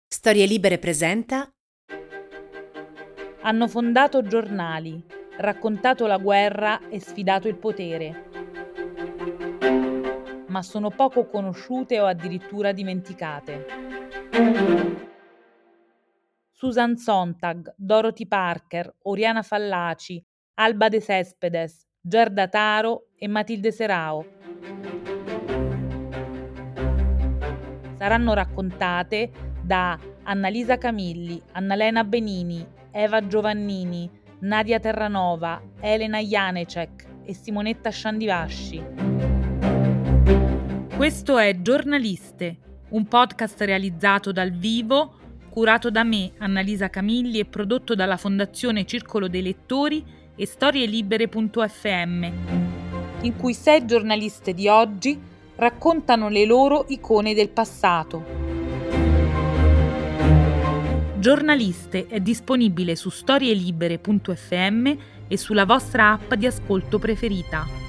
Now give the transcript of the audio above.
Storie Libere presenta. Hanno fondato giornali, raccontato la guerra e sfidato il potere, ma sono poco conosciute o addirittura dimenticate. Susan Sontag, Dorothy Parker, Oriana Fallaci, Alba de Céspedes, Gerda Taro e Matilde Serao. Saranno raccontate da Annalisa Camilli, Annalena Benini, Eva Giovannini, Nadia Terranova, Elena Janecek e Simonetta Sciandivasci. Questo è Giornaliste, un podcast realizzato dal vivo, curato da me, Annalisa Camilli, e prodotto dalla Fondazione Circolo dei Lettori e storielibere.fm, in cui 6 giornaliste di oggi raccontano le loro icone del passato. Giornaliste è disponibile su storielibere.fm e sulla vostra app di ascolto preferita.